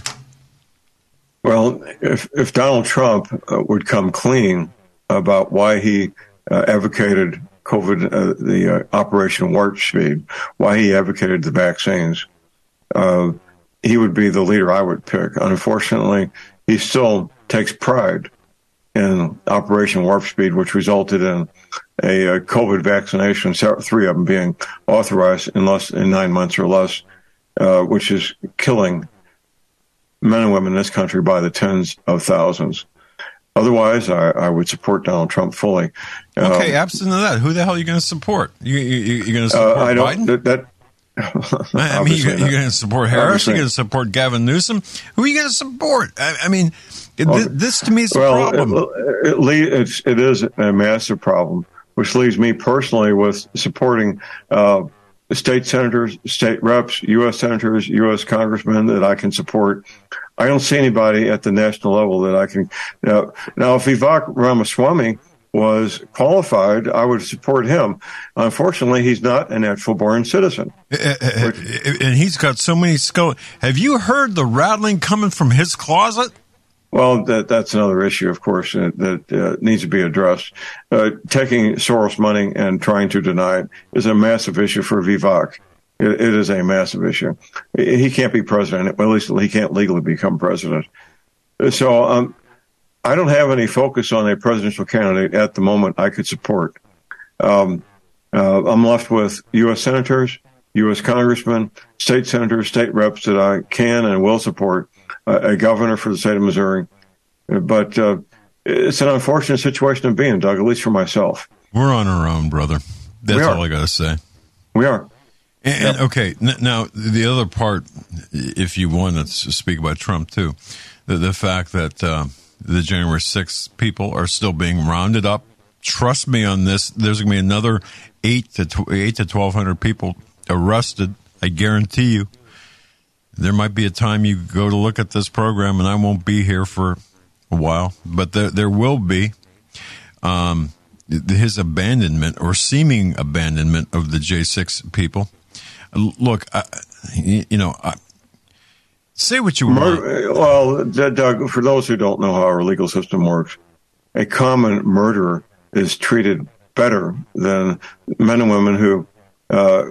Well, if if Donald Trump uh, would come clean about why he uh, advocated COVID, uh, the uh, Operation Warp Speed, why he advocated the vaccines, uh, he would be the leader I would pick. Unfortunately, he still takes pride in Operation Warp Speed, which resulted in a, a COVID vaccination, three of them being authorized in less in nine months or less, uh, which is killing men and women in this country by the tens of thousands. Otherwise, I, I would support Donald Trump fully. Okay, um, absent of that, who the hell are you going to support? You, you, you're going to support uh, I don't, Biden? That, that I mean, you're, you're going to support Harris? You're going to support Gavin Newsom? Who are you going to support? I, I mean, it, well, this to me is a well, problem. It, it, it's, it is a massive problem, which leaves me personally with supporting uh, state senators, state reps, U S senators, U S congressmen that I can support. I don't see anybody at the national level that I can. Now, now if Vivek Ramaswamy was qualified, I would support him. Unfortunately, he's not a natural-born citizen. And he's got so many skills. Have you heard the rattling coming from his closet? Well, that, that's another issue, of course, uh, that uh, needs to be addressed. Uh, taking Soros money and trying to deny it is a massive issue for Vivek. It, it is a massive issue. He can't be president. Well, at least he can't legally become president. So um, I don't have any focus on a presidential candidate at the moment I could support. Um, uh, I'm left with U S senators, U S congressmen, state senators, state reps that I can and will support, uh, a governor for the state of Missouri. But uh, it's an unfortunate situation to be in, Doug, at least for myself. We're on our own, brother. That's all I got to say. We are. And, yep. and okay, n- now the other part, if you want to speak about Trump too, the, the fact that uh, the January sixth people are still being rounded up. Trust me on this. There's going to be another eight to tw- eight to twelve hundred people arrested. I guarantee you. There might be a time you go to look at this program, and I won't be here for a while, but there there will be. Um, his abandonment or seeming abandonment of the J six people. Look, I, you know, I, say what you want. Mur- well, Doug, for those who don't know how our legal system works, a common murderer is treated better than men and women who uh,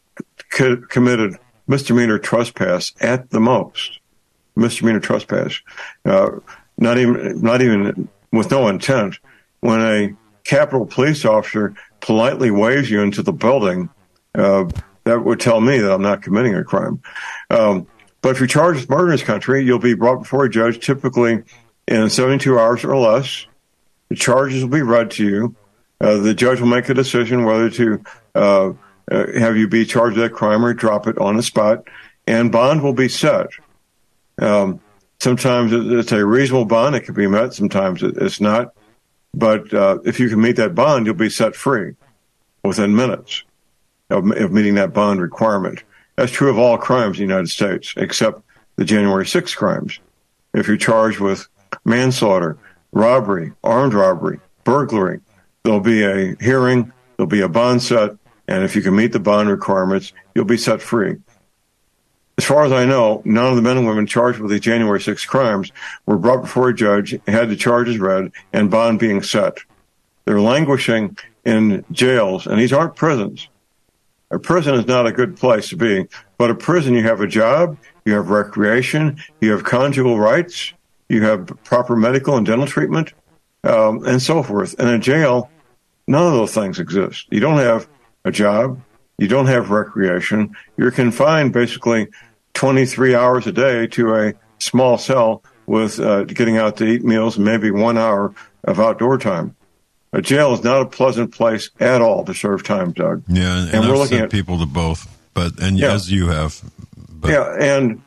c- committed misdemeanor trespass at the most. Misdemeanor trespass, uh, not even not even with no intent. When a Capitol police officer politely waves you into the building, uh, that would tell me that I'm not committing a crime. Um, but if you're charged with murder in this country, you'll be brought before a judge typically in seventy-two hours or less. The charges will be read to you. Uh, the judge will make a decision whether to uh, uh, have you be charged with that crime or drop it on the spot, and bond will be set. Um, sometimes it's a reasonable bond. It can be met. Sometimes it's not. But uh, if you can meet that bond, you'll be set free within minutes of, of meeting that bond requirement. That's true of all crimes in the United States, except the January sixth crimes. If you're charged with manslaughter, robbery, armed robbery, burglary, there'll be a hearing, there'll be a bond set, and if you can meet the bond requirements, you'll be set free. As far as I know, none of the men and women charged with the January sixth crimes were brought before a judge, had the charges read, and bond being set. They're languishing in jails, and these aren't prisons. A prison is not a good place to be, but a prison, you have a job, you have recreation, you have conjugal rights, you have proper medical and dental treatment, um, and so forth. And in jail, none of those things exist. You don't have a job, you don't have recreation, you're confined basically twenty-three hours a day to a small cell with uh, getting out to eat meals and maybe one hour of outdoor time. A jail is not a pleasant place at all to serve time, Doug. Yeah, and, and, and we're I've looking sent at people to both, but and yeah. as you have. But. Yeah, and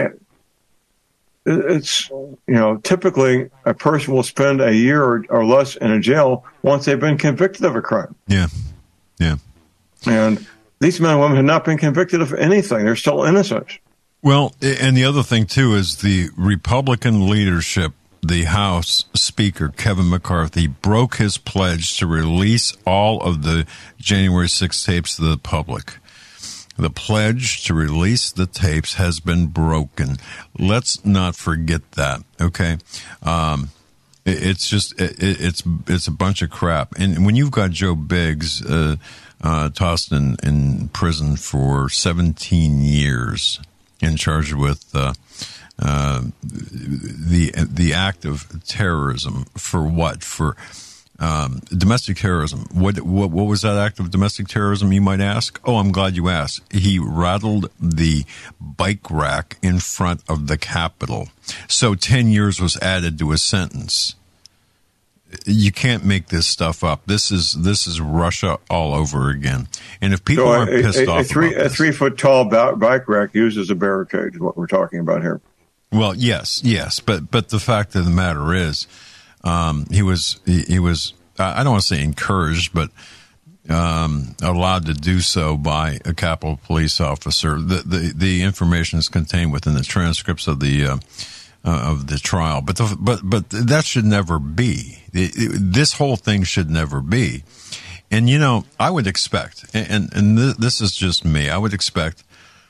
it's, you know, typically a person will spend a year or, or less in a jail once they've been convicted of a crime. Yeah, yeah. And these men and women have not been convicted of anything. They're still innocent. Well, and the other thing, too, is the Republican leadership, the House Speaker, Kevin McCarthy, broke his pledge to release all of the January sixth tapes to the public. The pledge to release the tapes has been broken. Let's not forget that, okay? Um, it, it's just, it, it's it's a bunch of crap. And when you've got Joe Biggs uh, uh, tossed in, in prison for seventeen years and charged with uh, uh, the the act of terrorism, for what? For um, domestic terrorism. What, what what was that act of domestic terrorism, you might ask? Oh, I'm glad you asked. He rattled the bike rack in front of the Capitol. So ten years was added to his sentence. You can't make this stuff up. This is this is Russia all over again. And if people so aren't a, pissed a, off a three, about this, a three foot tall bike rack used as a barricade is what we're talking about here. Well, yes, yes, but but the fact of the matter is, um, he was he, he was I don't want to say encouraged, but um, allowed to do so by a Capitol police officer. The the, the information is contained within the transcripts of the uh, uh, of the trial. But the, but but that should never be. It, it, this whole thing should never be. And you know, I would expect, and and th- this is just me. I would expect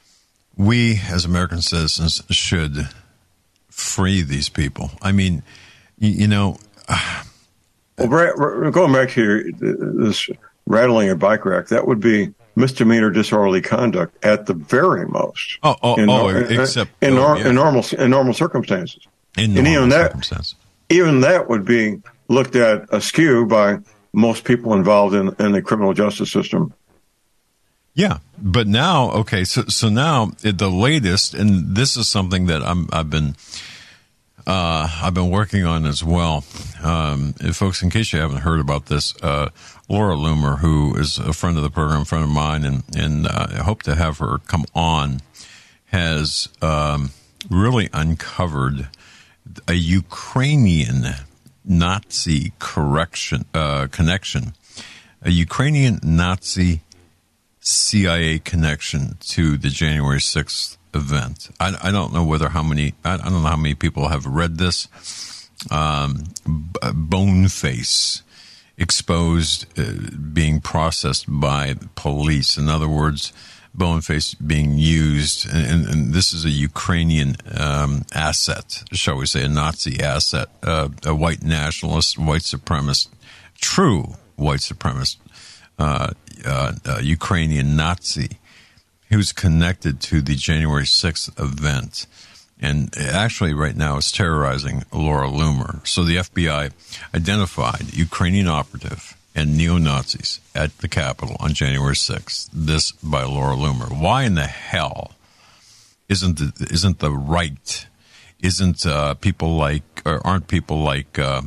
we as American citizens should free these people. I mean, you, you know. Uh, well, going back to your, this rattling a bike rack, that would be misdemeanor disorderly conduct at the very most. Oh, oh, in, oh in, except in, oh, nor, yeah. in normal in normal circumstances. In and normal even that, circumstances, even that would be looked at askew by most people involved in, in the criminal justice system. Yeah, but now, okay, so so now the latest, and this is something that I'm I've been. Uh, I've been working on as well. Um, folks, in case you haven't heard about this, uh, Laura Loomer, who is a friend of the program, a friend of mine, and, and uh, I hope to have her come on, has um, really uncovered a Ukrainian Nazi correction uh, connection, a Ukrainian Nazi C I A connection to the January sixth event. I, I don't know whether how many, I, I don't know how many people have read this. Um, B- Boneface exposed, uh, being processed by police. In other words, Boneface being used, and, and, and this is a Ukrainian um, asset, shall we say, a Nazi asset, uh, a white nationalist, white supremacist, true white supremacist, uh, uh, uh, Ukrainian Nazi, who's connected to the January sixth event. And actually right now is terrorizing Laura Loomer. So the F B I identified Ukrainian operative and neo-Nazis at the Capitol on January sixth. This by Laura Loomer. Why in the hell isn't the, isn't the right, isn't uh, people like, or aren't people like uh,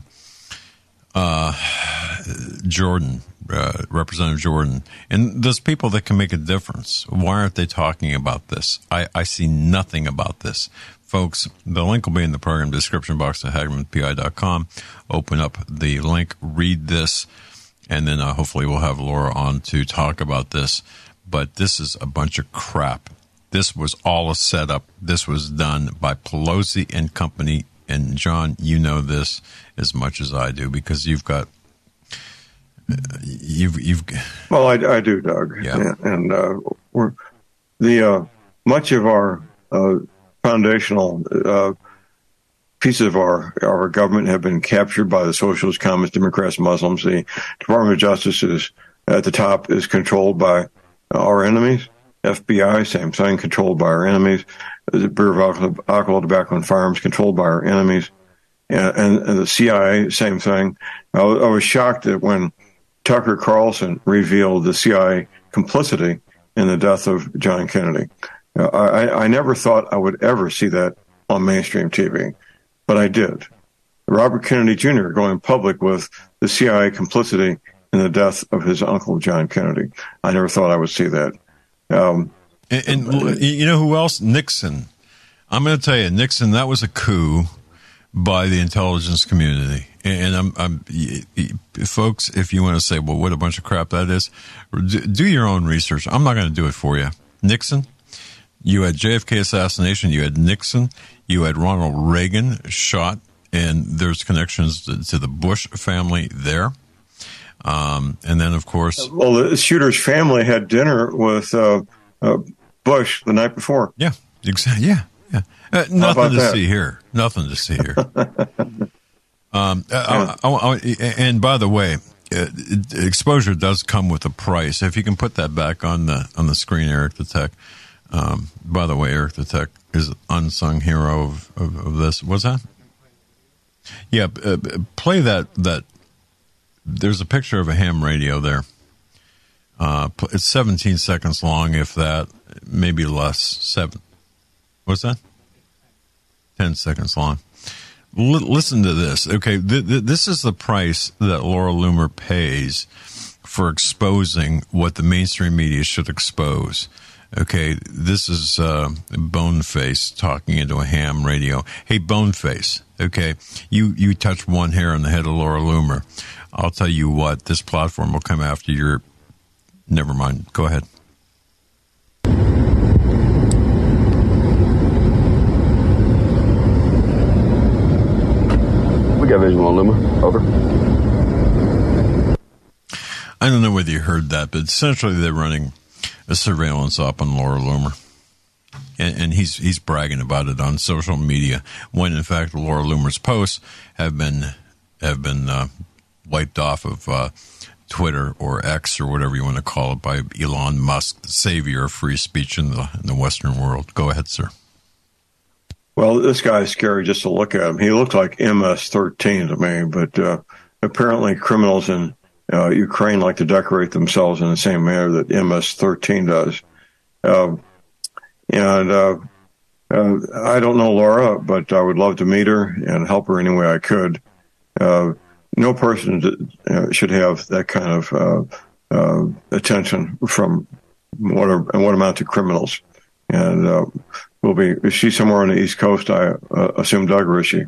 uh, Jordan, Uh, Representative Jordan, and those people that can make a difference? Why aren't they talking about this? I, I see nothing about this. Folks, the link will be in the program description box at Hagmann P I dot com. Open up the link, read this, and then uh, hopefully we'll have Laura on to talk about this. But this is a bunch of crap. This was all a setup. This was done by Pelosi and company. And John, you know this as much as I do because you've got You've, you've. Well, I, I do, Doug. Yeah. And, and uh, we're the uh, much of our uh, foundational uh, pieces of our our government have been captured by the socialists, communists, Democrats, Muslims. The Department of Justice is at the top is controlled by our enemies. F B I, same thing, controlled by our enemies. The Bureau of Alcohol, Alcohol Tobacco, and Firearms, controlled by our enemies. And, and, and the C I A, same thing. I, I was shocked that when Tucker Carlson revealed the C I A complicity in the death of John Kennedy. Uh, I, I never thought I would ever see that on mainstream T V, but I did. Robert Kennedy Junior going public with the C I A complicity in the death of his uncle, John Kennedy. I never thought I would see that. Um, and, and you know who else? Nixon. I'm going to tell you, Nixon, that was a coup by the intelligence community. And I'm, I'm, folks, if you want to say, well, what a bunch of crap that is, do your own research. I'm not going to do it for you. Nixon, you had J F K assassination, you had Nixon, you had Ronald Reagan shot, and there's connections to, to the Bush family there. Um, and then, of course, well, the shooter's family had dinner with uh, uh, Bush the night before. Yeah, exactly. Yeah, yeah. Uh, nothing to that? see here. Nothing to see here. um, I, I, I, and by the way, uh, exposure does come with a price. If you can put that back on the on the screen, Eric the Tech. Um, by the way, Eric the Tech is an unsung hero of, of, of this. What's that? Yeah, uh, play that that. There's a picture of a ham radio there. Uh, it's seventeen seconds long, if that, maybe less. Seven. What's that? Ten seconds long. L- listen to this. Okay, th- th- this is the price that Laura Loomer pays for exposing what the mainstream media should expose. Okay, this is uh, Boneface talking into a ham radio. Hey, Boneface, okay, you, you touch one hair on the head of Laura Loomer. I'll tell you what, this platform will come after your... Never mind. Go ahead. We got visual on Loomer. Over. I don't know whether you heard that, but essentially they're running a surveillance op on Laura Loomer. And, and he's he's bragging about it on social media, when in fact Laura Loomer's posts have been have been uh, wiped off of uh, Twitter or X or whatever you want to call it by Elon Musk, the savior of free speech in the in the Western world. Go ahead, sir. Well, this guy is scary just to look at him. He looked like M S thirteen to me, but uh, apparently criminals in uh, Ukraine like to decorate themselves in the same manner that M S thirteen does. Uh, and uh, uh, I don't know Laura, but I would love to meet her and help her any way I could. Uh, no person uh, should have that kind of uh, uh, attention from what are, what amount to criminals. And uh, will be, is she somewhere on the East Coast? I uh, assume, Doug, or is she?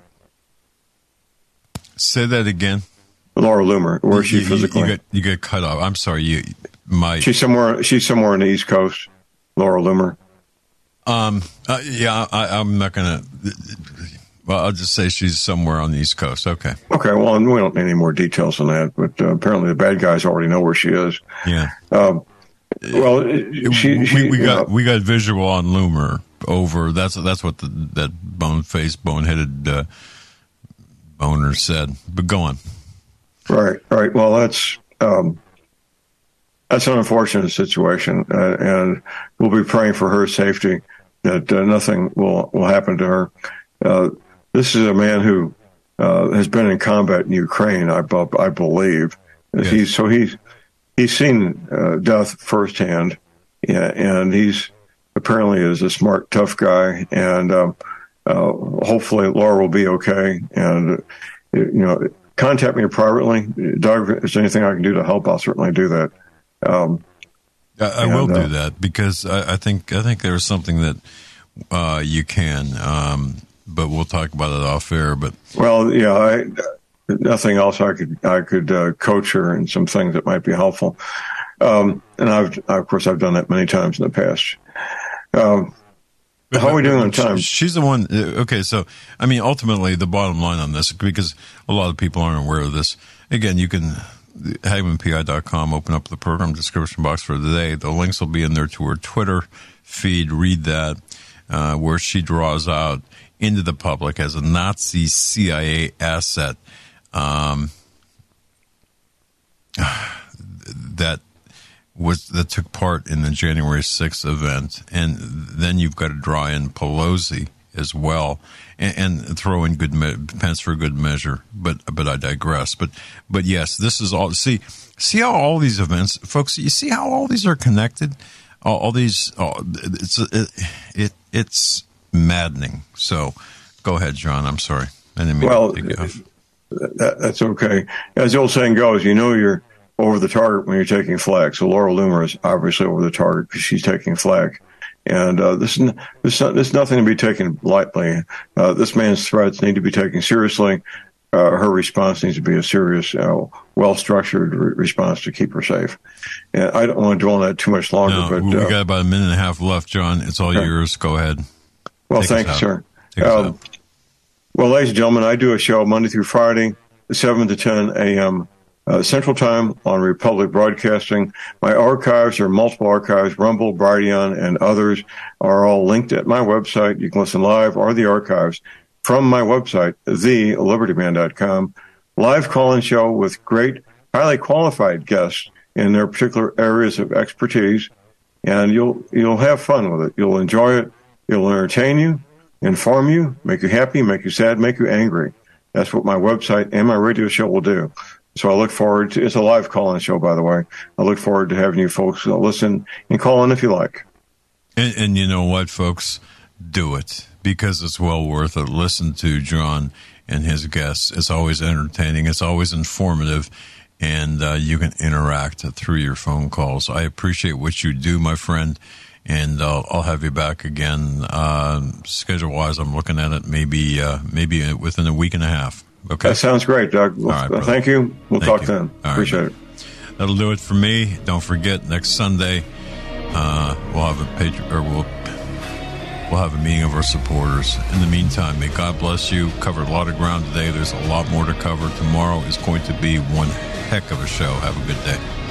Say that again. Laura Loomer. Where is she you, physically? You, you, get, you get cut off. I'm sorry. You, my. She's somewhere. She's somewhere on the East Coast. Laura Loomer. Um. Uh, yeah. I, I'm not gonna. Well, I'll just say she's somewhere on the East Coast. Okay. Okay. Well, we don't need any more details on that. But uh, apparently, the bad guys already know where she is. Yeah. Um, well, she, she, we, we got know, we got visual on Loomer. Over that's that's what the, that bone-faced, bone-headed uh, boner said. But go on. Right, right. Well, that's um, that's an unfortunate situation, uh, and we'll be praying for her safety, that uh, nothing will will happen to her. Uh, this is a man who uh, has been in combat in Ukraine, I, I believe. Yes. He's so he's he's seen uh, death firsthand, yeah, and he's. Apparently is a smart, tough guy, and um, uh, hopefully Laura will be okay. And, uh, you know, contact me privately. Doug, if there's anything I can do to help, I'll certainly do that. Um, I, I and, will do uh, that because I, I think I think there's something that uh, you can, um, but we'll talk about it off air. But well, yeah, I, nothing else I could I could uh, coach her in some things that might be helpful. Um, and I've of course I've done that many times in the past. Um, how are we doing on time? She's the one. Okay, so I mean, ultimately, the bottom line on this, because a lot of people aren't aware of this. Again, you can Hagmann P I dot com, open up the program description box for today. The links will be in there to her Twitter feed. Read that, uh, where she draws out into the public as a Nazi C I A asset um, that. was that took part in the January sixth event, and then you've got to draw in Pelosi as well, and, and throw in good me- Pence for good measure. But but I digress. But but yes, this is all. See see how all these events, folks. You see how all these are connected. All, all these. All, it's it, it it's maddening. So go ahead, John. I'm sorry. I didn't mean well, to take you off. That, that's okay. As the old saying goes, you know you're over the target when you're taking flag. So Laura Loomer is obviously over the target because she's taking flag. And uh, this, is, this, this is nothing to be taken lightly. Uh, this man's threats need to be taken seriously. Uh, her response needs to be a serious, uh, well-structured re- response to keep her safe. And I don't want to dwell on that too much longer. No, but we uh, got about a minute and a half left, John. It's all okay. yours. Go ahead. Well, Take thank you, sir. Um, well, ladies and gentlemen, I do a show Monday through Friday, seven to ten a.m. Uh, Central Time on Republic Broadcasting. My archives are multiple archives, Rumble, Brighteon, and others are all linked at my website. You can listen live or the archives from my website, the liberty man dot com. Live call-in show with great, highly qualified guests in their particular areas of expertise, and you'll you'll have fun with it. You'll enjoy it. It'll entertain you, inform you, make you happy, make you sad, make you angry. That's what my website and my radio show will do. So I look forward to, it's a live call-in show, by the way. I look forward to having you folks listen and call in if you like. And, and you know what, folks? Do it, because it's well worth it. Listen to John and his guests. It's always entertaining. It's always informative. And uh, you can interact through your phone calls. I appreciate what you do, my friend. And uh, I'll have you back again. Uh, schedule-wise, I'm looking at it maybe uh, maybe within a week and a half. Okay. That sounds great, Doug. Well, All right, thank you. We'll thank talk you. then. All Appreciate right. it. That'll do it for me. Don't forget, next Sunday, uh, we'll have a page, or we'll, we'll we'll have a meeting of our supporters. In the meantime, may God bless you. Covered a lot of ground today. There's a lot more to cover. Tomorrow is going to be one heck of a show. Have a good day.